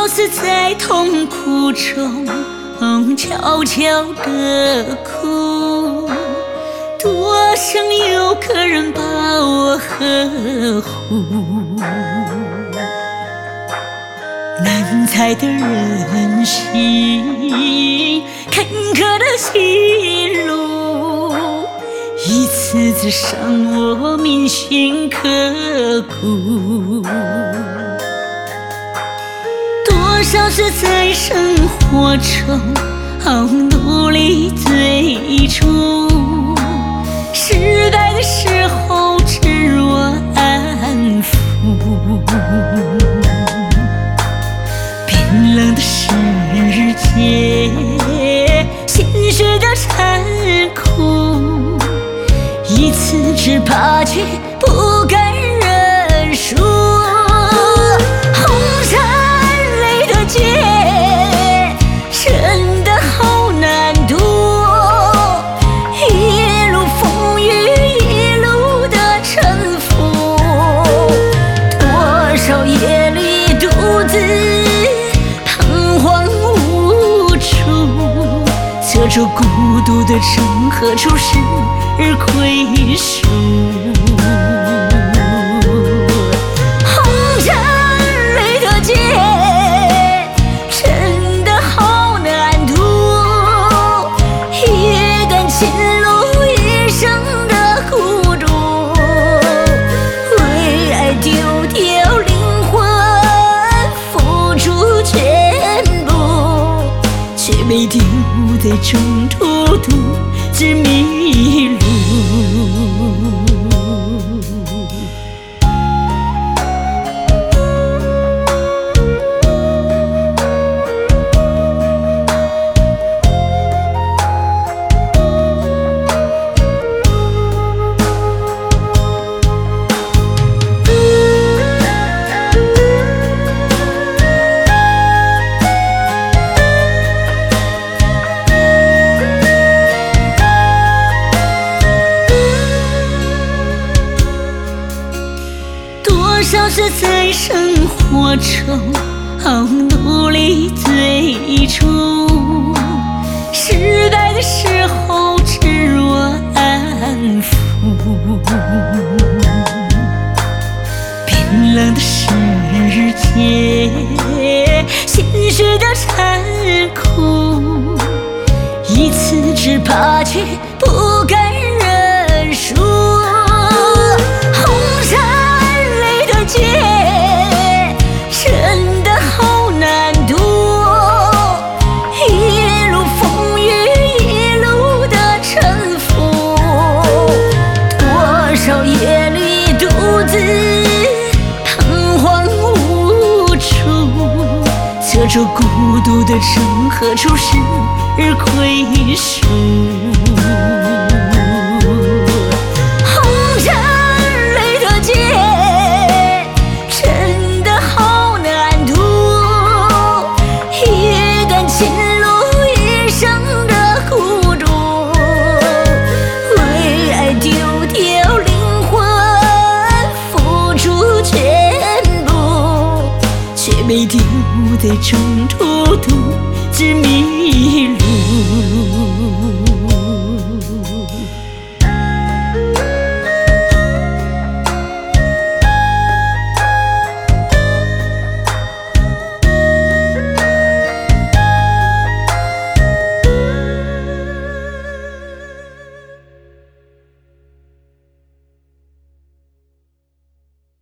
少死在痛苦中，悄悄地哭。多想有个人把我呵护。难猜的人心，坎坷的心路，一次次伤我铭心刻骨。多少次在生活中努力追逐，失败的时候自我安抚。冰冷的世界，现实的残酷，一次次怕却不敢认输。红山泪的劫，真的好难渡，一路风雨，一路的沉浮。多少夜里独自彷徨无处，遮住孤独的城，何处是归属？红尘里的劫，真的好难渡，一段情路，一生的孤独。为爱丢掉灵魂，付出全部，却被丢在中途，独自迷路。多少次在生活中努力追逐，失败的时候自我安抚。冰冷的世界，现实的残酷，一次次怕却不敢认输。真的好难渡，一路风雨，一路的沉浮。多少夜里独自彷徨无处，遮住孤独的城，何处是归属？被丢在中途，独自迷路。